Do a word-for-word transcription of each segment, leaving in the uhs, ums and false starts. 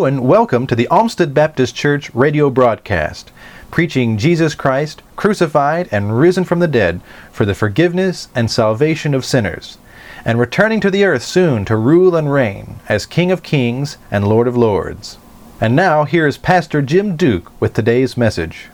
Hello and welcome to the Olmsted Baptist Church radio broadcast, preaching Jesus Christ, crucified and risen from the dead for the forgiveness and salvation of sinners, and returning to the earth soon to rule and reign as King of Kings and Lord of Lords. And now here is Pastor Jim Duke with today's message.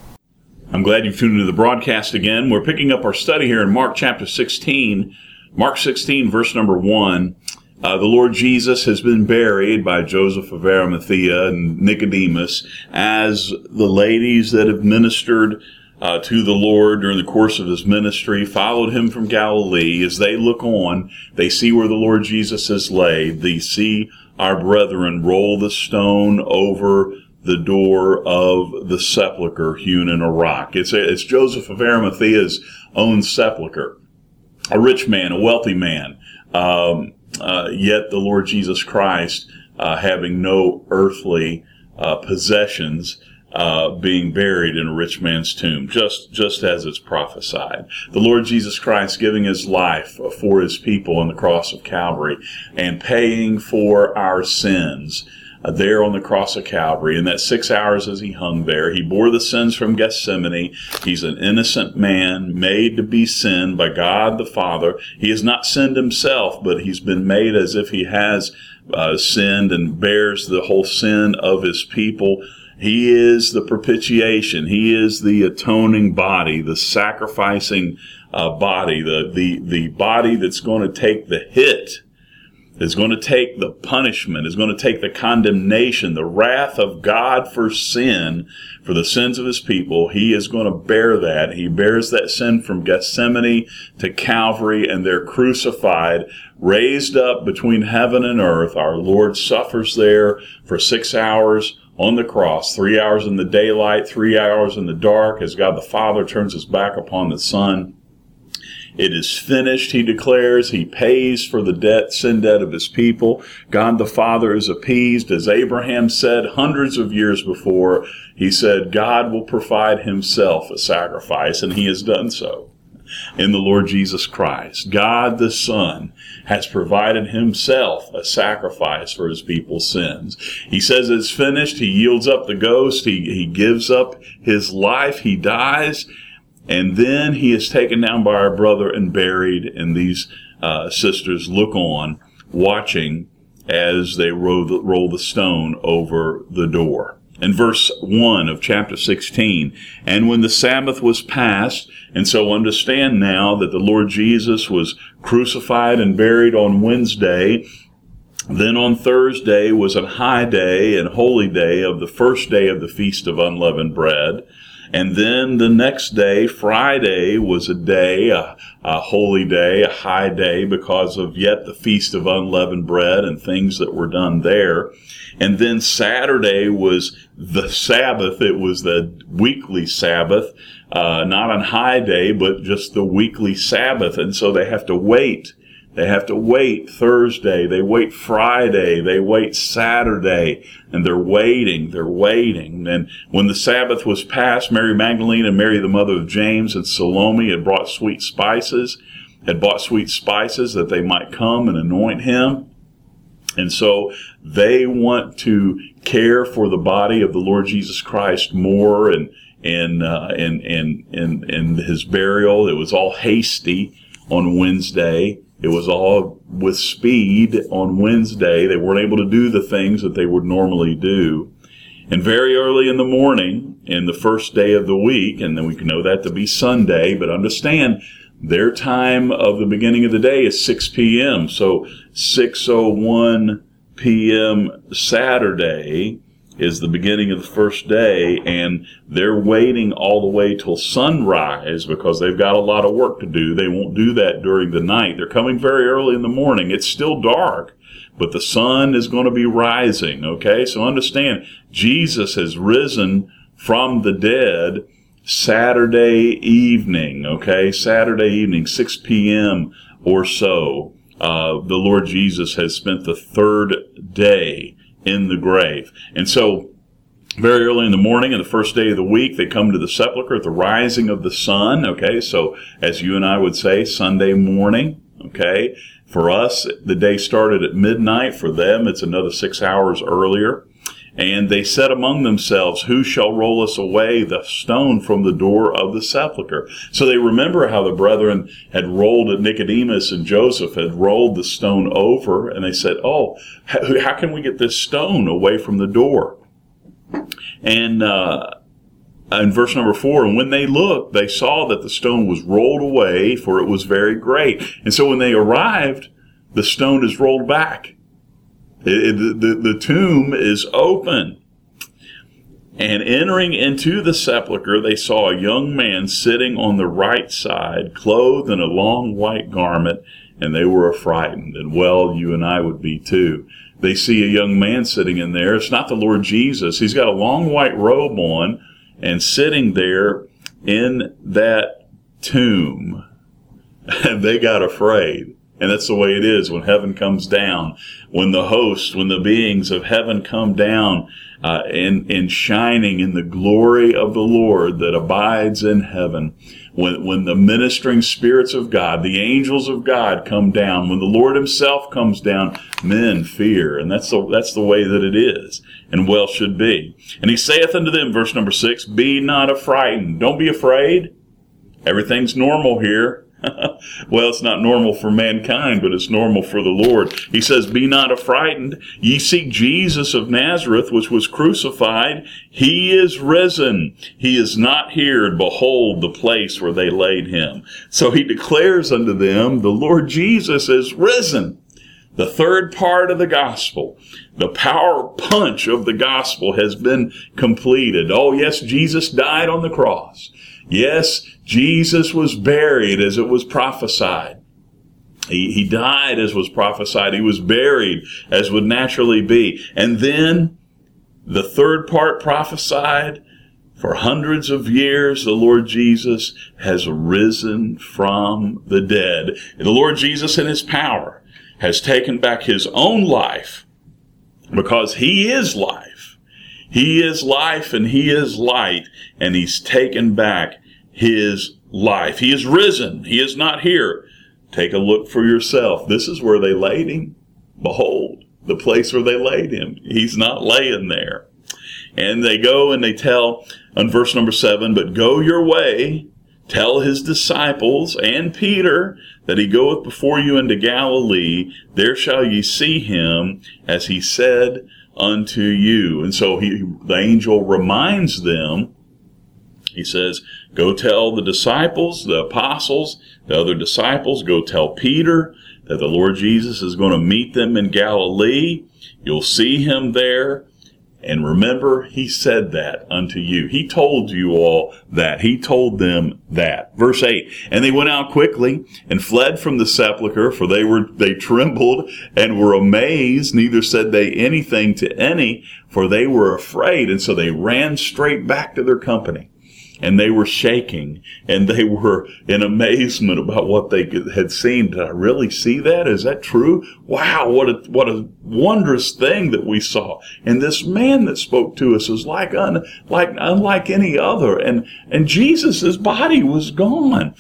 I'm glad you've tuned into the broadcast again. We're picking up our study here in Mark chapter sixteen. Mark sixteen, verse number one. Uh, the Lord Jesus has been buried by Joseph of Arimathea and Nicodemus as the ladies that have ministered uh, to the Lord during the course of his ministry followed him from Galilee. As they look on, they see where the Lord Jesus is laid. They see our brethren roll the stone over the door of the sepulcher hewn in a rock. It's, a, it's Joseph of Arimathea's own sepulcher. A rich man, a wealthy man. Um, Uh, yet the Lord Jesus Christ, uh, having no earthly uh, possessions, uh, being buried in a rich man's tomb, just just as it's prophesied. The Lord Jesus Christ giving his life for his people on the cross of Calvary and paying for our sins uh, there on the cross of Calvary. In that six hours as he hung there, he bore the sins from Gethsemane. He's an innocent man made to be sin by God the Father. He has not sinned himself, but he's been made as if he has uh, sinned and bears the whole sin of his people. He is the propitiation. He is the atoning body, the sacrificing uh, body, the, the, the body that's going to take the hit, is going to take the punishment, is going to take the condemnation, the wrath of God for sin, for the sins of his people. He is going to bear that. He bears that sin from Gethsemane to Calvary, and they're crucified, raised up between heaven and earth. Our Lord suffers there for six hours on the cross, three hours in the daylight, three hours in the dark, as God the Father turns his back upon the Son. It is finished, he declares. He pays for the debt, sin debt of his people. God the Father is appeased. As Abraham said hundreds of years before, he said, God will provide himself a sacrifice, and he has done so in the Lord Jesus Christ. God the Son has provided himself a sacrifice for his people's sins. He says it's finished. He yields up the ghost. He, he gives up his life. He dies. And then he is taken down by our brother and buried, and these uh, sisters look on, watching as they roll the, roll the stone over the door. In verse one of chapter sixteen, and when the Sabbath was past, and so understand now that the Lord Jesus was crucified and buried on Wednesday. Then on Thursday was a high day and holy day of the first day of the Feast of Unleavened Bread. And then the next day, Friday, was a day, a, a holy day, a high day, because of yet the Feast of Unleavened Bread and things that were done there. And then Saturday was the Sabbath. It was the weekly Sabbath, uh, not on high day, but just the weekly Sabbath. And so they have to wait. They have to wait Thursday, they wait Friday, they wait Saturday, and they're waiting, they're waiting. And when the Sabbath was past, Mary Magdalene and Mary, the mother of James, and Salome had brought sweet spices, had bought sweet spices that they might come and anoint him. And so they want to care for the body of the Lord Jesus Christ more and in uh, in, in, in, in his burial. It was all hasty on Wednesday. It was all with speed on Wednesday. They weren't able to do the things that they would normally do. And very early in the morning, in the first day of the week, and then we can know that to be Sunday, but understand their time of the beginning of the day is six p.m. So six oh one p.m. Saturday is the beginning of the first day, and they're waiting all the way till sunrise because they've got a lot of work to do. They won't do that during the night. They're coming very early in the morning. It's still dark, but the sun is going to be rising, okay? So understand, Jesus has risen from the dead Saturday evening, okay? Saturday evening, six p.m. or so. Uh, the Lord Jesus has spent the third day in the grave. And so very early in the morning, and the first day of the week, they come to the sepulcher at the rising of the sun. Okay, so as you and I would say, Sunday morning. Okay, For us, the day started at midnight. For them, it's another six hours earlier. And they said among themselves, who shall roll us away the stone from the door of the sepulchre? So they remember how the brethren had rolled it, Nicodemus and Joseph had rolled the stone over, and they said, oh, how, how can we get this stone away from the door? And uh, in verse number four, and when they looked, they saw that the stone was rolled away, for it was very great. And so when they arrived, the stone is rolled back. It, it, the, the tomb is open. And entering into the sepulchre, they saw a young man sitting on the right side, clothed in a long white garment, and they were affrighted. And well, you and I would be too. They see a young man sitting in there. It's not the Lord Jesus. He's got a long white robe on and sitting there in that tomb. And they got afraid. And that's the way it is when heaven comes down. When the host, when the beings of heaven come down uh, in, in shining in the glory of the Lord that abides in heaven. When, when the ministering spirits of God, the angels of God come down. When the Lord himself comes down, men fear. And that's the, that's the way that it is. And well should be. And he saith unto them, verse number six, be not affrighted. Don't be afraid. Everything's normal here. Well, it's not normal for mankind, but it's normal for the Lord. He says, be not affrighted. Ye seek Jesus of Nazareth, which was crucified. He is risen. He is not here. Behold the place where they laid him. So he declares unto them, the Lord Jesus is risen. The third part of the gospel, the power punch of the gospel has been completed. Oh, yes, Jesus died on the cross. Yes, Jesus was buried as it was prophesied. He, he died as was prophesied. He was buried as would naturally be. And then the third part prophesied, for hundreds of years, the Lord Jesus has risen from the dead. And the Lord Jesus in his power has taken back his own life because he is life. He is life and he is light, and he's taken back his life. He is risen. He is not here. Take a look for yourself. This is where they laid him. Behold, the place where they laid him. He's not laying there. And they go and they tell, on verse number seven, but go your way, tell his disciples and Peter that he goeth before you into Galilee. There shall ye see him, as he said unto you. And so he, the angel reminds them. He says, go tell the disciples, the apostles, the other disciples, go tell Peter that the Lord Jesus is going to meet them in Galilee. You'll see him there. And remember, he said that unto you. He told you all that. He told them that. Verse eight, and they went out quickly and fled from the sepulchre, for they were, they trembled and were amazed. Neither said they anything to any, for they were afraid. And so they ran straight back to their company. And they were shaking, and they were in amazement about what they had seen. Did I really see that? Is that true? Wow, what a what a wondrous thing that we saw. And this man that spoke to us was like un, like unlike any other. And and Jesus' body was gone.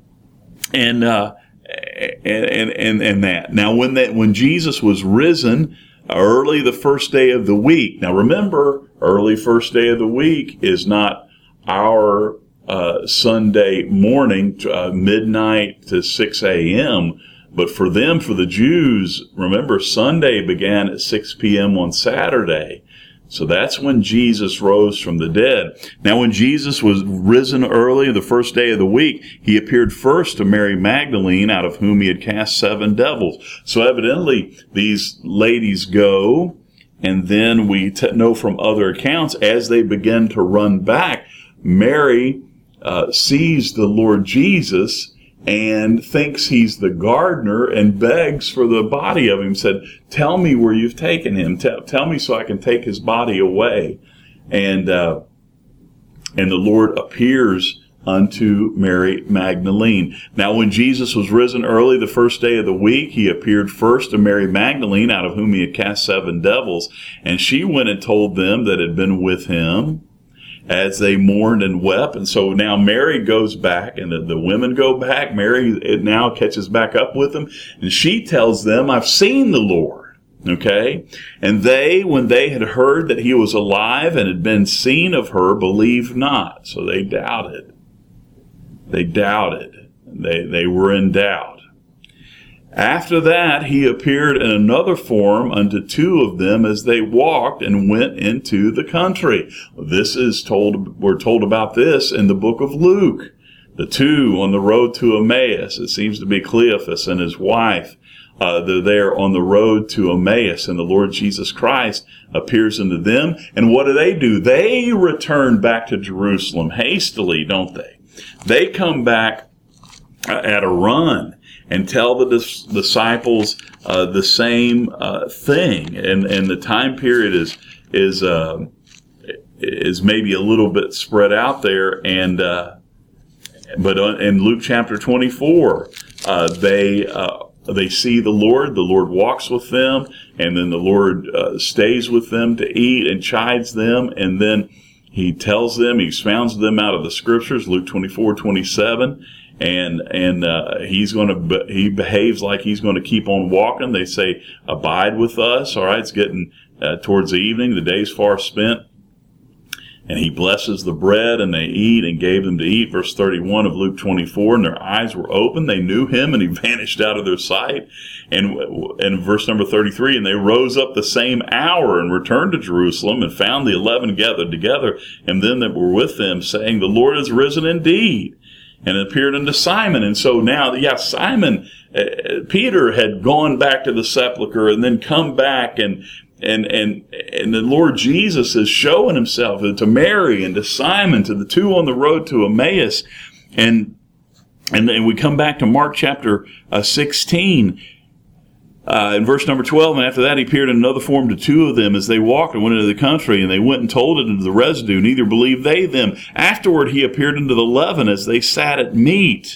And uh, and and and, and that. Now, when that when Jesus was risen early the first day of the week. Now, remember, early first day of the week is not our uh, Sunday morning, uh, midnight to six a.m., but for them, for the Jews, remember, Sunday began at six p.m. on Saturday. So that's when Jesus rose from the dead. Now, when Jesus was risen early, the first day of the week, he appeared first to Mary Magdalene, out of whom he had cast seven devils. So evidently, these ladies go, and then we t- know from other accounts, as they begin to run back, Mary uh, sees the Lord Jesus and thinks he's the gardener and begs for the body of him, said, tell me where you've taken him. Tell, tell me so I can take his body away. And, uh, and the Lord appears unto Mary Magdalene. Now, when Jesus was risen early the first day of the week, he appeared first to Mary Magdalene, out of whom he had cast seven devils. And she went and told them that had been with him, as they mourned and wept. And so now Mary goes back, and the, the women go back. Mary it now catches back up with them, and she tells them, I've seen the Lord. Okay? And they, when they had heard that he was alive and had been seen of her, believed not. So they doubted. They doubted. They, they were in doubt. After that, he appeared in another form unto two of them as they walked and went into the country. This is told, we're told about this in the book of Luke. The two on the road to Emmaus. It seems to be Cleophas and his wife. Uh, they're there on the road to Emmaus, and the Lord Jesus Christ appears unto them. And what do they do? They return back to Jerusalem hastily, don't they? They come back uh, at a run and tell the dis- disciples uh, the same uh, thing. And and the time period is is uh, is maybe a little bit spread out there. And uh, but in Luke chapter twenty-four, uh, they uh, they see the Lord. The Lord walks with them, and then the Lord uh, stays with them to eat and chides them, and then he tells them, he expounds them out of the scriptures. Luke twenty-four twenty-seven. And and uh, he's going to be, he behaves like he's going to keep on walking. They say, "Abide with us." All right, it's getting uh, towards the evening. The day's far spent, and he blesses the bread, and they eat, and gave them to eat. Verse thirty-one of Luke twenty-four. And their eyes were open; they knew him, and he vanished out of their sight. And and verse number thirty-three. And they rose up the same hour and returned to Jerusalem, and found the eleven gathered together, and them that were with them, saying, "The Lord is risen indeed, and appeared unto Simon." And so now, yeah, Simon, uh, Peter had gone back to the sepulcher and then come back, and and and and the Lord Jesus is showing himself to Mary and to Simon, to the two on the road to Emmaus. And and then we come back to Mark chapter uh, sixteen. Uh, in verse number twelve, and after that he appeared in another form to two of them as they walked and went into the country, and they went and told it unto the residue, neither believed they them. Afterward he appeared unto the eleven as they sat at meat.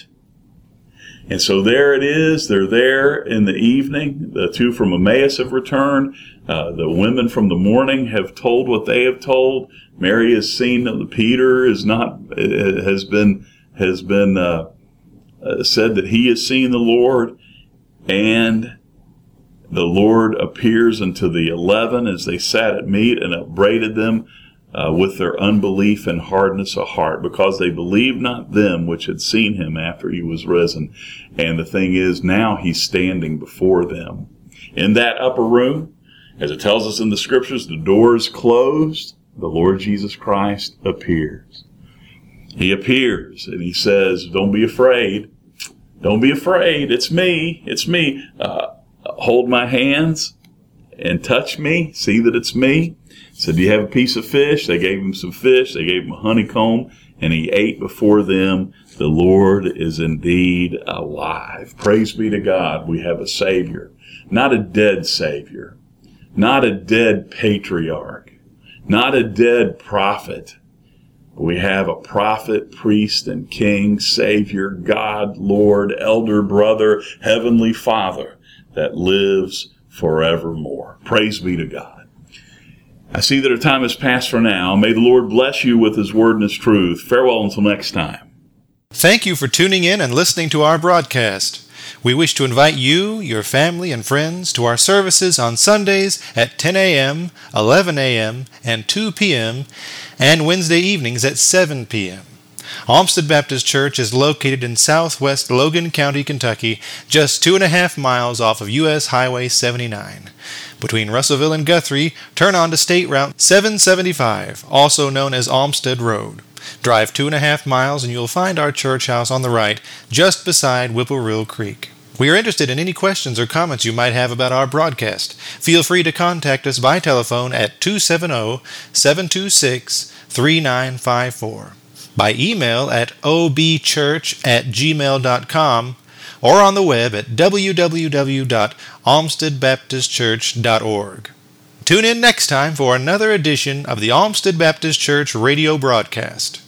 And so there it is. They're there in the evening. The two from Emmaus have returned. Uh, the women from the morning have told what they have told. Mary has seen that Peter is not, has been, has been uh, uh, said that he has seen the Lord. And the Lord appears unto the eleven as they sat at meat, and upbraided them uh, with their unbelief and hardness of heart, because they believed not them which had seen him after he was risen. And the thing is, now he's standing before them. In that upper room, as it tells us in the scriptures, the door is closed. The Lord Jesus Christ appears. He appears, and he says, "Don't be afraid. Don't be afraid. It's me. It's me. Uh, Hold my hands and touch me. See that it's me." Said, "Do you have a piece of fish?" They gave him some fish. They gave him a honeycomb, and he ate before them. The Lord is indeed alive. Praise be to God. We have a Savior, not a dead Savior, not a dead patriarch, not a dead prophet. We have a prophet, priest, and king, Savior, God, Lord, elder brother, heavenly Father, that lives forevermore. Praise be to God. I see that our time has passed for now. May the Lord bless you with his word and his truth. Farewell until next time. Thank you for tuning in and listening to our broadcast. We wish to invite you, your family, and friends to our services on Sundays at ten a.m., eleven a.m., and two p.m., and Wednesday evenings at seven p.m. Olmsted Baptist Church is located in southwest Logan County, Kentucky, just two and a half miles off of U S Highway seventy-nine. Between Russellville and Guthrie, turn on to State Route seven seventy-five, also known as Olmsted Road. Drive two and a half miles and you'll find our church house on the right, just beside Whipple Creek. We are interested in any questions or comments you might have about our broadcast. Feel free to contact us by telephone at two seven zero, seven two six, three nine five four. By email at o b church at gmail dot com, or on the web at w w w dot olmsted baptist church dot org. Tune in next time for another edition of the Olmsted Baptist Church radio broadcast.